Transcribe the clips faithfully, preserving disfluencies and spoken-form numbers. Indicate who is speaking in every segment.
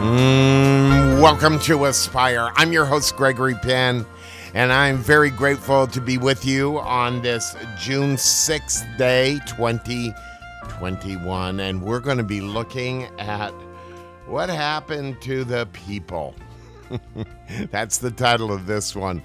Speaker 1: Mm, welcome to Aspire. I'm your host, Gregory Penn, and I'm very grateful to be with you on this June sixth day, twenty twenty-one. And we're going to be looking at what happened to the people. That's the title of this one.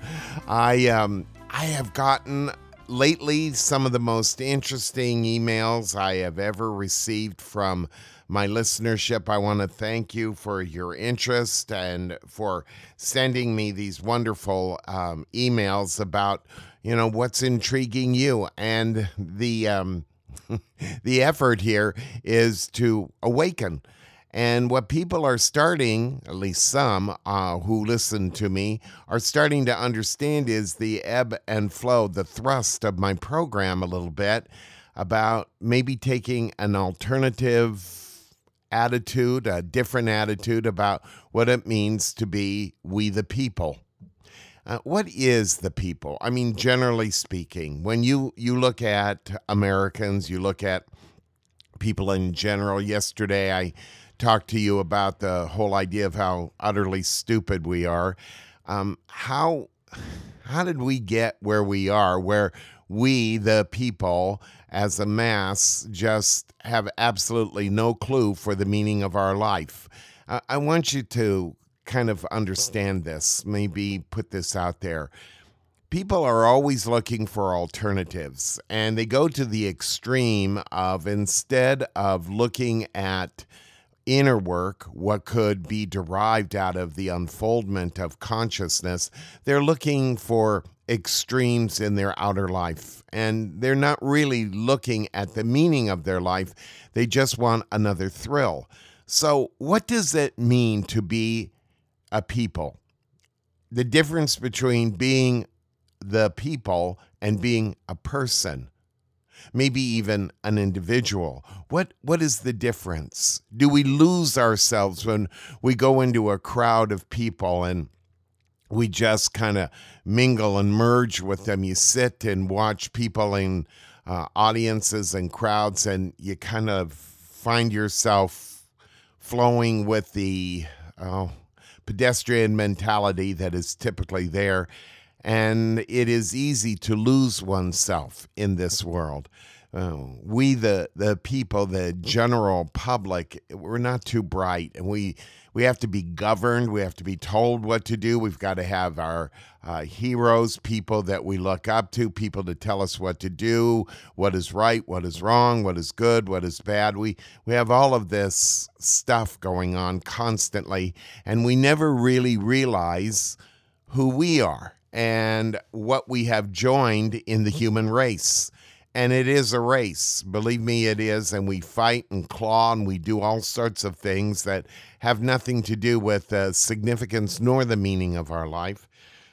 Speaker 1: I um I have gotten lately some of the most interesting emails I have ever received from my listenership. I want to thank you for your interest and for sending me these wonderful um, emails about, you know, what's intriguing you. And the um, the effort here is to awaken. And what people are starting, at least some uh, who listen to me, are starting to understand is the ebb and flow, the thrust of my program a little bit about maybe taking an alternative attitude, a different attitude about what it means to be we the people. Uh, what is the people? I mean, generally speaking, when you, you look at Americans, you look at people in general. Yesterday, I talked to you about the whole idea of how utterly stupid we are. Um, how how did we get where we are, where we, the people, as a mass, just have absolutely no clue for the meaning of our life? Uh, I want you to kind of understand this, maybe put this out there. People are always looking for alternatives, and they go to the extreme of, instead of looking at inner work, what could be derived out of the unfoldment of consciousness, they're looking for extremes in their outer life. And they're not really looking at the meaning of their life. They just want another thrill. So what does it mean to be a people? The difference between being the people and being a person, maybe even an individual. What what is the difference? Do we lose ourselves when we go into a crowd of people and we just kind of mingle and merge with them? You sit and watch people in uh, audiences and crowds, and you kind of find yourself flowing with the oh, pedestrian mentality that is typically there. And it is easy to lose oneself in this world. Uh, we, the the people, the general public, we're not too bright, and we we have to be governed. We have to be told what to do. We've got to have our uh, heroes, people that we look up to, people to tell us what to do, what is right, what is wrong, what is good, what is bad. We we have all of this stuff going on constantly, and we never really realize who we are and what we have joined in the human race. And it is a race. Believe me, it is. And we fight and claw and we do all sorts of things that have nothing to do with the significance nor the meaning of our life.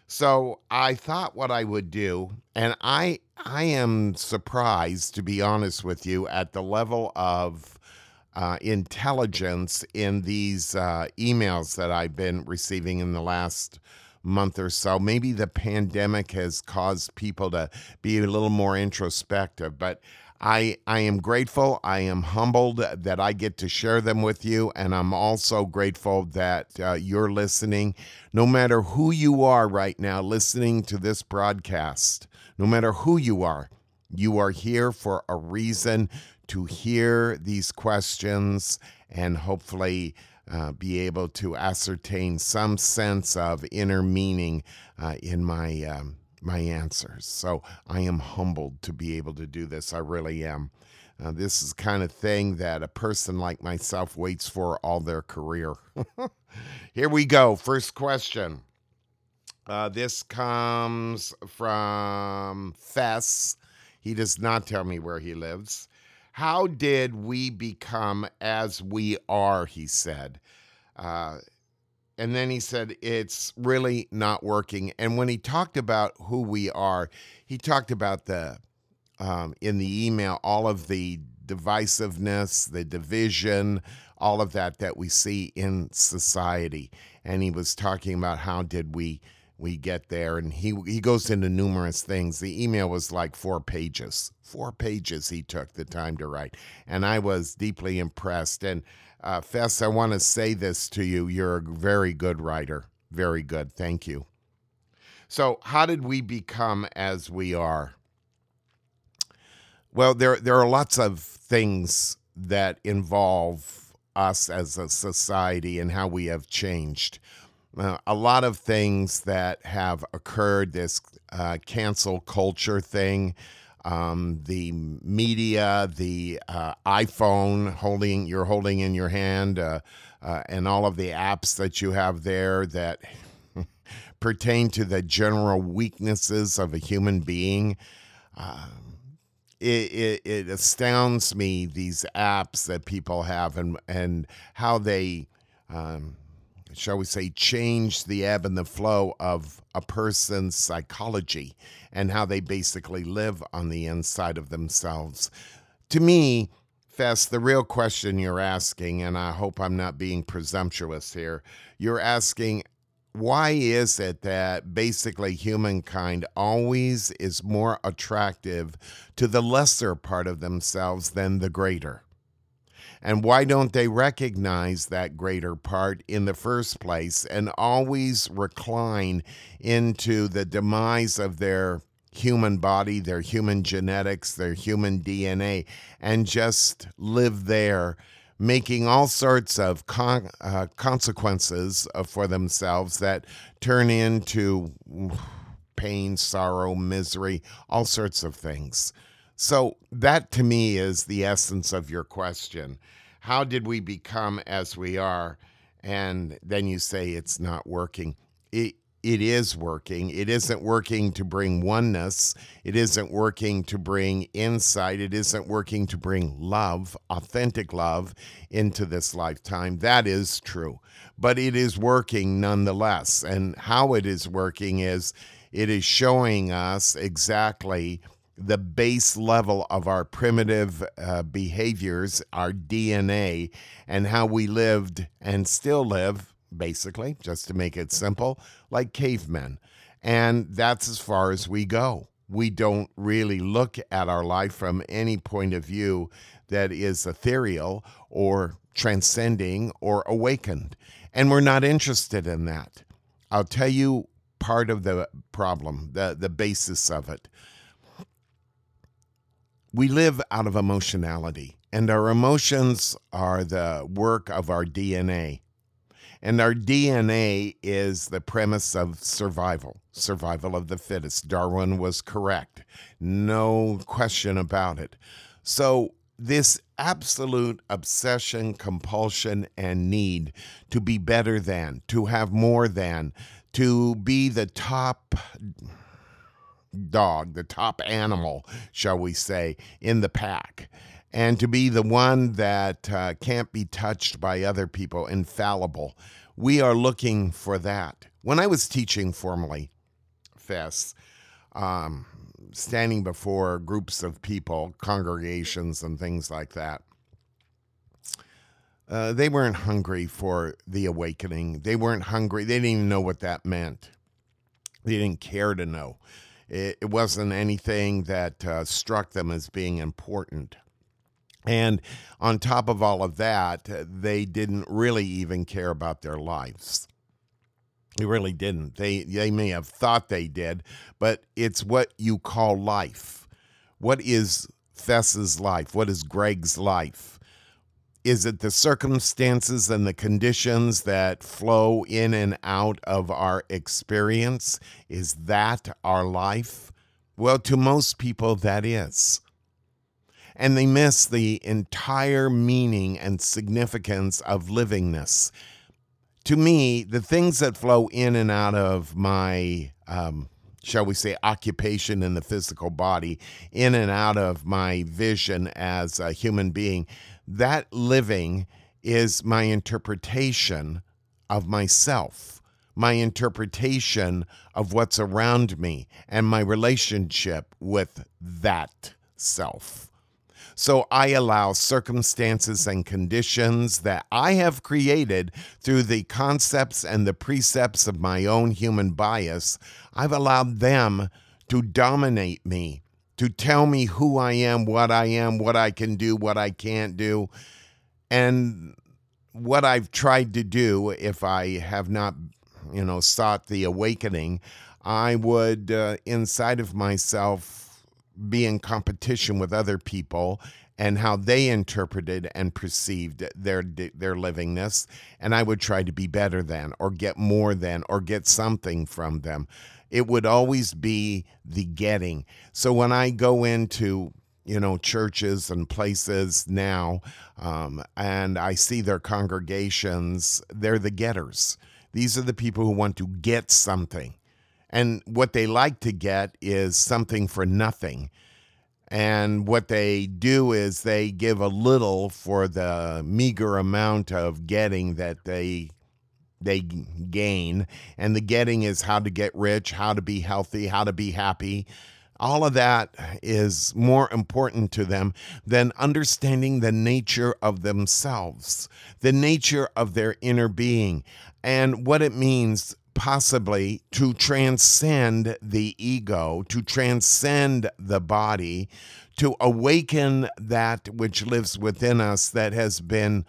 Speaker 1: So I thought what I would do, and I I am surprised, to be honest with you, at the level of uh, intelligence in these uh, emails that I've been receiving in the last month or so. Maybe the pandemic has caused people to be a little more introspective, but I I am grateful. I am humbled that I get to share them with you, and I'm also grateful that uh, you're listening. No matter who you are right now listening to this broadcast, no matter who you are, you are here for a reason to hear these questions and hopefully Uh, be able to ascertain some sense of inner meaning uh, in my um, my answers. So I am humbled to be able to do this. I really am. Uh, this is the kind of thing that a person like myself waits for all their career. Here we go. First question. Uh, this comes from Fess. He does not tell me where he lives. How did we become as we are, he said. Uh, and then he said, it's really not working. And when he talked about who we are, he talked about the, um, in the email, all of the divisiveness, the division, all of that that we see in society. And he was talking about how did we we get there, and he he goes into numerous things. The email was like four pages. Four pages he took the time to write, and I was deeply impressed. And uh, Fess, I want to say this to you. You're a very good writer. Very good. Thank you. So how did we become as we are? Well, there there are lots of things that involve us as a society and how we have changed. Uh, a lot of things that have occurred, this uh, cancel culture thing, um, the media, the uh, iPhone holding you're holding in your hand, uh, uh, and all of the apps that you have there that pertain to the general weaknesses of a human being. Uh, it, it, it astounds me, these apps that people have, and and how they, um, shall we say, change the ebb and the flow of a person's psychology and how they basically live on the inside of themselves. To me, Fess, the real question you're asking, and I hope I'm not being presumptuous here, you're asking, why is it that basically humankind always is more attractive to the lesser part of themselves than the greater? And why don't they recognize that greater part in the first place and always recline into the demise of their human body, their human genetics, their human D N A, and just live there, making all sorts of con- uh, consequences uh, for themselves that turn into pain, sorrow, misery, all sorts of things. So that to me is the essence of your question. How did we become as we are? And then you say it's not working. It, it is working. It isn't working to bring oneness. It isn't working to bring insight. It isn't working to bring love, authentic love, into this lifetime. That is true. But it is working nonetheless. And how it is working is it is showing us exactly the base level of our primitive uh, behaviors, our D N A, and how we lived and still live, basically, just to make it simple, like cavemen. And that's as far as we go. We don't really look at our life from any point of view that is ethereal or transcending or awakened. And we're not interested in that. I'll tell you part of the problem, the, the basis of it. We live out of emotionality, and our emotions are the work of our D N A. And our D N A is the premise of survival, survival of the fittest. Darwin was correct. No question about it. So this absolute obsession, compulsion, and need to be better than, to have more than, to be the top dog, the top animal, shall we say, in the pack, and to be the one that uh, can't be touched by other people, infallible. We are looking for that. When I was teaching formally, Fess, um, standing before groups of people, congregations and things like that, uh, they weren't hungry for the awakening. They weren't hungry. They didn't even know what that meant. They didn't care to know. It, it wasn't anything that uh, struck them as being important. And on top of all of that, they didn't really even care about their lives. They really didn't. They they may have thought they did, but it's what you call life. What is Fess's life? What is Greg's life? Is it the circumstances and the conditions that flow in and out of our experience? Is that our life? Well, to most people, that is. And they miss the entire meaning and significance of livingness. To me, the things that flow in and out of my, um, shall we say, occupation in the physical body, in and out of my vision as a human being, that living is my interpretation of myself, my interpretation of what's around me, and my relationship with that self. So I allow circumstances and conditions that I have created through the concepts and the precepts of my own human bias. I've allowed them to dominate me, to tell me who I am, what I am, what I can do, what I can't do. And what I've tried to do, if I have not, you know, sought the awakening, I would, uh, inside of myself, be in competition with other people and how they interpreted and perceived their their livingness, and I would try to be better than, or get more than, or get something from them. It would always be the getting. So when I go into, you know, churches and places now, um, and I see their congregations, they're the getters. These are the people who want to get something. And what they like to get is something for nothing. And what they do is they give a little for the meager amount of getting that they they gain. And the getting is how to get rich, how to be healthy, how to be happy. All of that is more important to them than understanding the nature of themselves, the nature of their inner being, and what it means possibly to transcend the ego, to transcend the body, to awaken that which lives within us that has been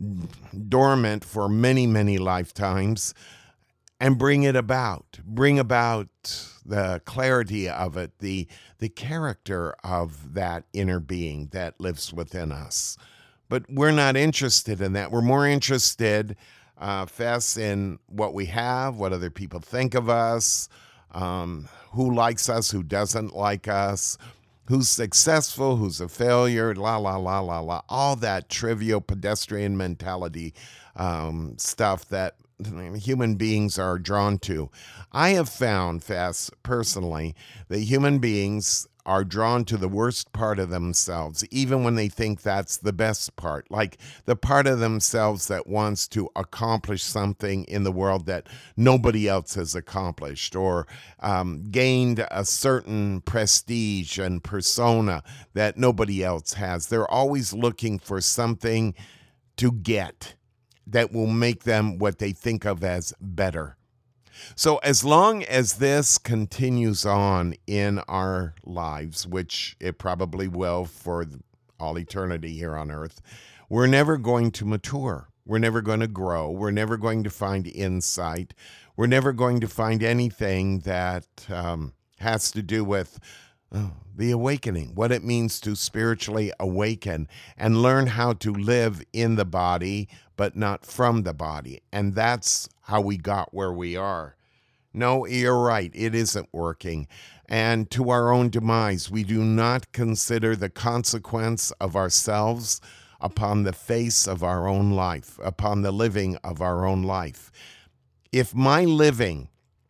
Speaker 1: dormant for many, many lifetimes, and bring it about, bring about the clarity of it, the, the character of that inner being that lives within us. But we're not interested in that. We're more interested Uh, Fess, in what we have, what other people think of us, um, who likes us, who doesn't like us, who's successful, who's a failure, la, la, la, la, la, all that trivial pedestrian mentality um, stuff that human beings are drawn to. I have found, Fess, personally, that human beings are drawn to the worst part of themselves, even when they think that's the best part, like the part of themselves that wants to accomplish something in the world that nobody else has accomplished, or um, gained a certain prestige and persona that nobody else has. They're always looking for something to get that will make them what they think of as better. So as long as this continues on in our lives, which it probably will for all eternity here on earth, we're never going to mature. We're never going to grow. We're never going to find insight. We're never going to find anything that um, has to do with oh, the awakening, what it means to spiritually awaken and learn how to live in the body, but not from the body. And that's how we got where we are. No, you're right. It isn't working. And to our own demise, we do not consider the consequence of ourselves upon the face of our own life, upon the living of our own life. If my living,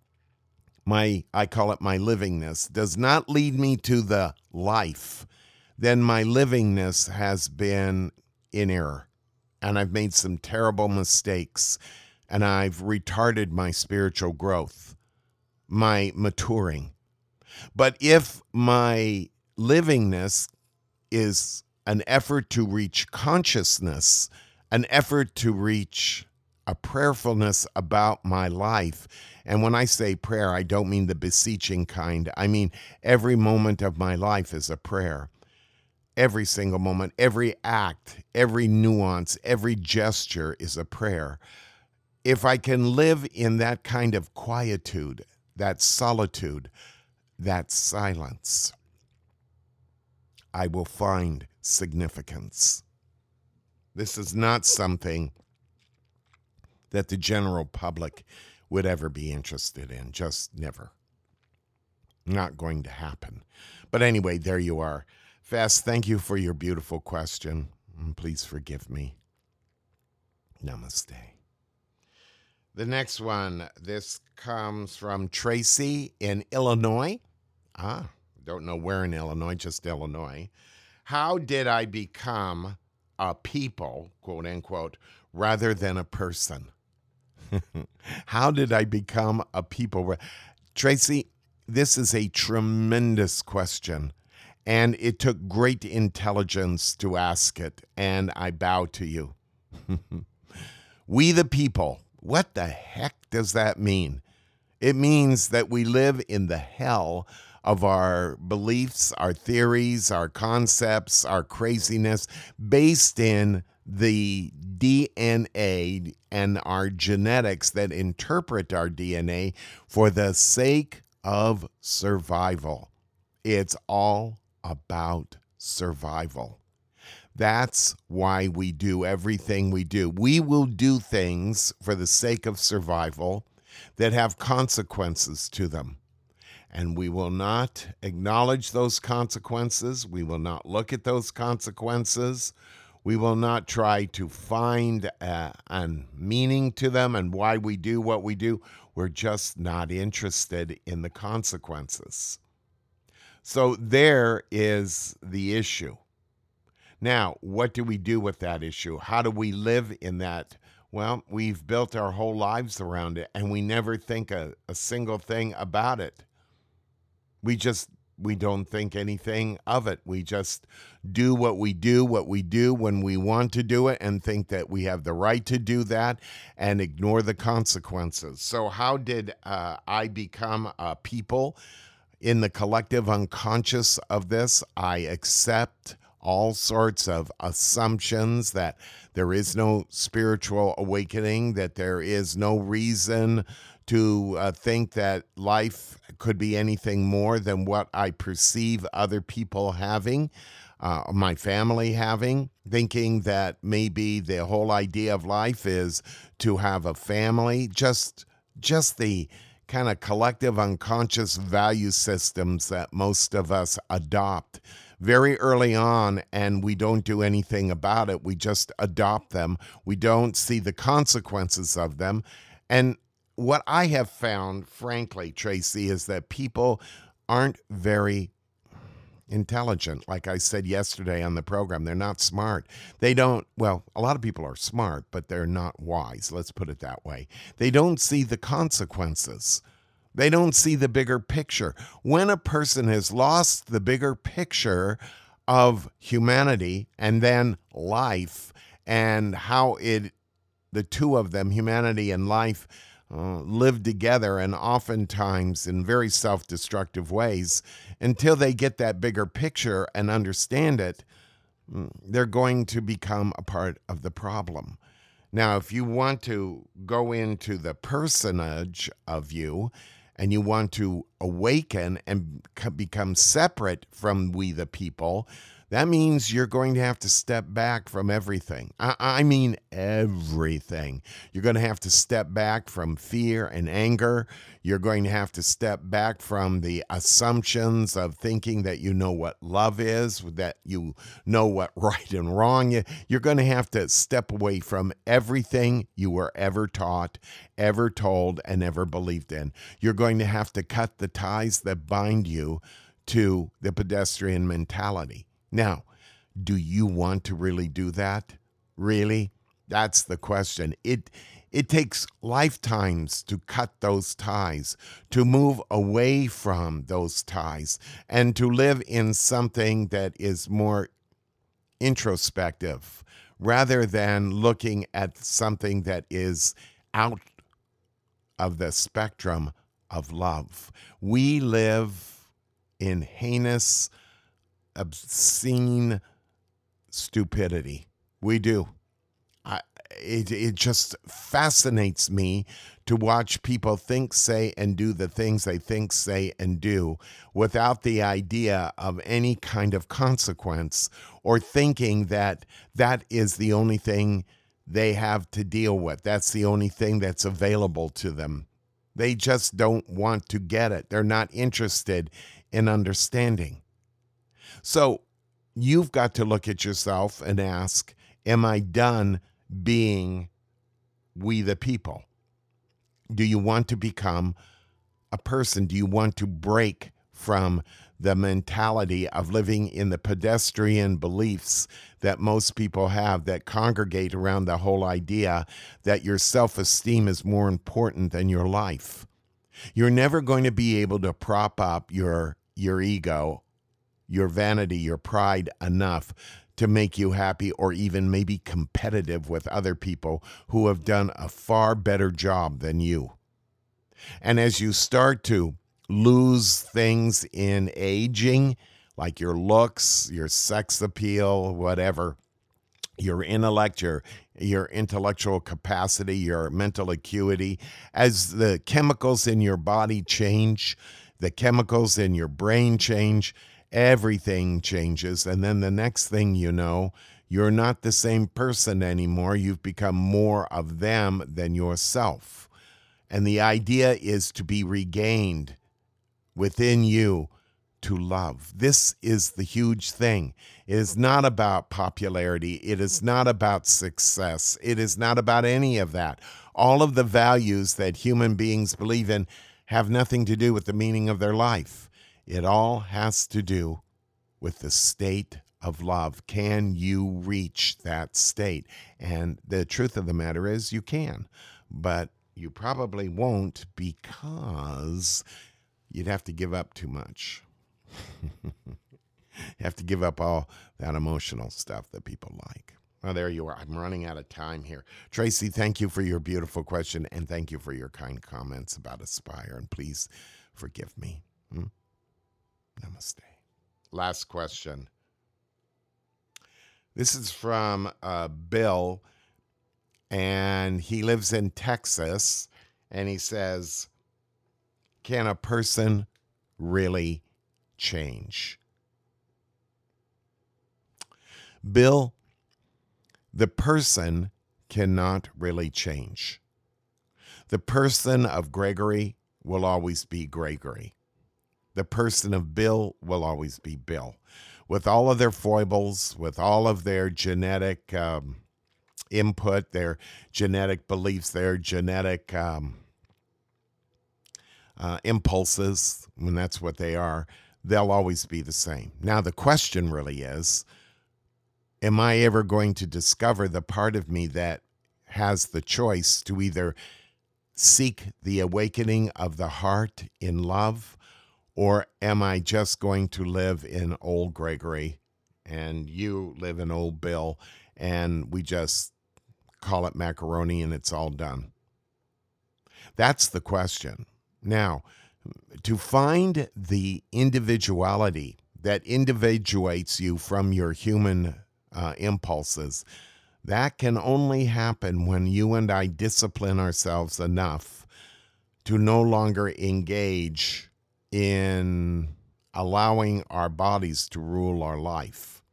Speaker 1: my I call it my livingness, does not lead me to the life, then my livingness has been in error. And I've made some terrible mistakes, and I've retarded my spiritual growth, my maturing. But if my livingness is an effort to reach consciousness, an effort to reach a prayerfulness about my life, and when I say prayer, I don't mean the beseeching kind. I mean every moment of my life is a prayer. Every single moment, every act, every nuance, every gesture is a prayer. If I can live in that kind of quietude, that solitude, that silence, I will find significance. This is not something that the general public would ever be interested in. Just never. Not going to happen. But anyway, there you are. Fess, thank you for your beautiful question. Please forgive me. Namaste. The next one, this comes from Tracy in Illinois. Ah, don't know where in Illinois, just Illinois. How did I become a people, quote unquote, rather than a person? How did I become a people? Tracy, this is a tremendous question. And it took great intelligence to ask it, and I bow to you. We the people. What the heck does that mean? It means that we live in the hell of our beliefs, our theories, our concepts, our craziness, based in the D N A and our genetics that interpret our D N A for the sake of survival. It's all about survival. That's why we do everything we do. We will do things for the sake of survival that have consequences to them. And we will not acknowledge those consequences. We will not look at those consequences. We will not try to find a, a meaning to them and why we do what we do. We're just not interested in the consequences. So there is the issue. Now, what do we do with that issue? How do we live in that? Well, we've built our whole lives around it, and we never think a, a single thing about it. We just, we don't think anything of it. We just do what we do, what we do when we want to do it, and think that we have the right to do that and ignore the consequences. So how did uh, I become a people in the collective unconscious of this? I accept all sorts of assumptions that there is no spiritual awakening, that there is no reason to uh, think that life could be anything more than what I perceive other people having, uh, my family having, thinking that maybe the whole idea of life is to have a family, just just the kind of collective unconscious value systems that most of us adopt very early on, and we don't do anything about it. We just adopt them. We don't see the consequences of them. And what I have found, frankly, Tracy, is that people aren't very intelligent. Like I said yesterday on the program, they're not smart. They don't, well, a lot of people are smart, but they're not wise. Let's put it that way. They don't see the consequences. They don't see the bigger picture. When a person has lost the bigger picture of humanity and then life and how it, the two of them, humanity and life, uh, live together, and oftentimes in very self-destructive ways, until they get that bigger picture and understand it, they're going to become a part of the problem. Now, if you want to go into the personage of you, and you want to awaken and become separate from we the people, that means you're going to have to step back from everything. I, I mean everything. You're going to have to step back from fear and anger. You're going to have to step back from the assumptions of thinking that you know what love is, that you know what right and wrong is. You're going to have to step away from everything you were ever taught, ever told, and ever believed in. You're going to have to cut the ties that bind you to the pedestrian mentality. Now, do you want to really do that? Really? That's the question. It it takes lifetimes to cut those ties, to move away from those ties, and to live in something that is more introspective rather than looking at something that is out of the spectrum of love. We live in heinous, obscene stupidity. We do. I, it, it just fascinates me to watch people think, say, and do the things they think, say, and do without the idea of any kind of consequence, or thinking that that is the only thing they have to deal with. That's the only thing that's available to them. They just don't want to get it. They're not interested in understanding. So you've got to look at yourself and ask, am I done being we the people? Do you want to become a person? Do you want to break from the mentality of living in the pedestrian beliefs that most people have, that congregate around the whole idea that your self-esteem is more important than your life? You're never going to be able to prop up your your ego, your vanity, your pride enough to make you happy, or even maybe competitive with other people who have done a far better job than you. And as you start to lose things in aging, like your looks, your sex appeal, whatever, your intellect, your your intellectual capacity, your mental acuity, as the chemicals in your body change, the chemicals in your brain change, everything changes. And then the next thing you know, you're not the same person anymore. You've become more of them than yourself. And the idea is to be regained within you to love. This is the huge thing. It is not about popularity. It is not about success. It is not about any of that. All of the values that human beings believe in have nothing to do with the meaning of their life. It all has to do with the state of love. Can you reach that state? And the truth of the matter is you can, but you probably won't, because you'd have to give up too much. You have to give up all that emotional stuff that people like. Well, there you are. I'm running out of time here. Tracy, thank you for your beautiful question, and thank you for your kind comments about Aspire. And please forgive me. Hmm? Namaste. Last question. This is from uh, Bill, and he lives in Texas, and he says, can a person really change? Bill, the person cannot really change. The person of Gregory will always be Gregory. The person of Bill will always be Bill. With all of their foibles, with all of their genetic um, input, their genetic beliefs, their genetic um, uh, impulses, when that's what they are, they'll always be the same. Now, the question really is, am I ever going to discover the part of me that has the choice to either seek the awakening of the heart in love, or am I just going to live in old Gregory and you live in old Bill, and we just call it macaroni and it's all done? That's the question. Now, to find the individuality that individuates you from your human uh, impulses, that can only happen when you and I discipline ourselves enough to no longer engage in allowing our bodies to rule our life.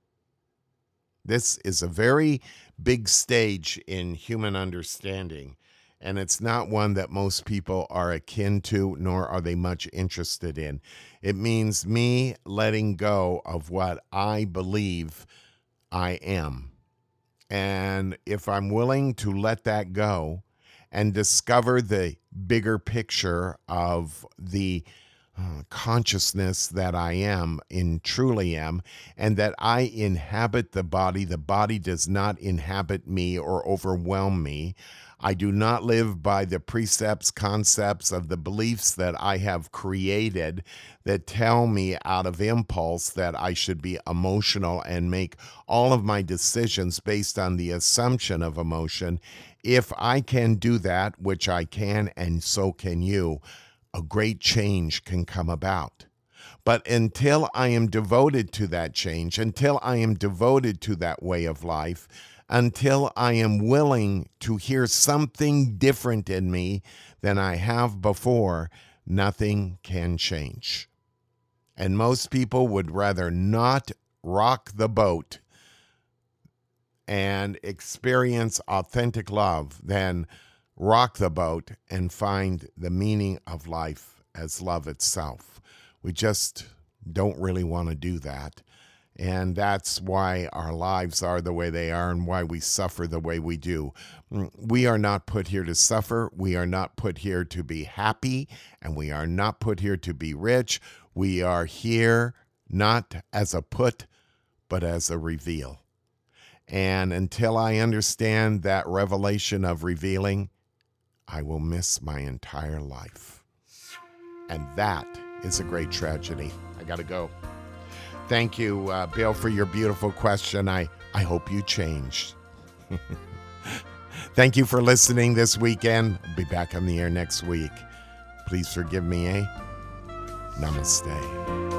Speaker 1: This is a very big stage in human understanding, and it's not one that most people are akin to, nor are they much interested in. It means me letting go of what I believe I am. And if I'm willing to let that go and discover the bigger picture of the uh, consciousness that I am, in truly am, and that I inhabit the body, the body does not inhabit me or overwhelm me. I do not live by the precepts, concepts of the beliefs that I have created that tell me out of impulse that I should be emotional and make all of my decisions based on the assumption of emotion. If I can do that, which I can, and so can you, a great change can come about. But until I am devoted to that change, until I am devoted to that way of life, until I am willing to hear something different in me than I have before, nothing can change. And most people would rather not rock the boat and experience authentic love than rock the boat and find the meaning of life as love itself. We just don't really want to do that. And that's why our lives are the way they are and why we suffer the way we do. We are not put here to suffer. We are not put here to be happy. And we are not put here to be rich. We are here not as a put, but as a reveal. And until I understand that revelation of revealing, I will miss my entire life. And that is a great tragedy. I got to go. Thank you, uh, Bill, for your beautiful question. I, I hope you changed. Thank you for listening this weekend. I'll be back on the air next week. Please forgive me, eh? Namaste.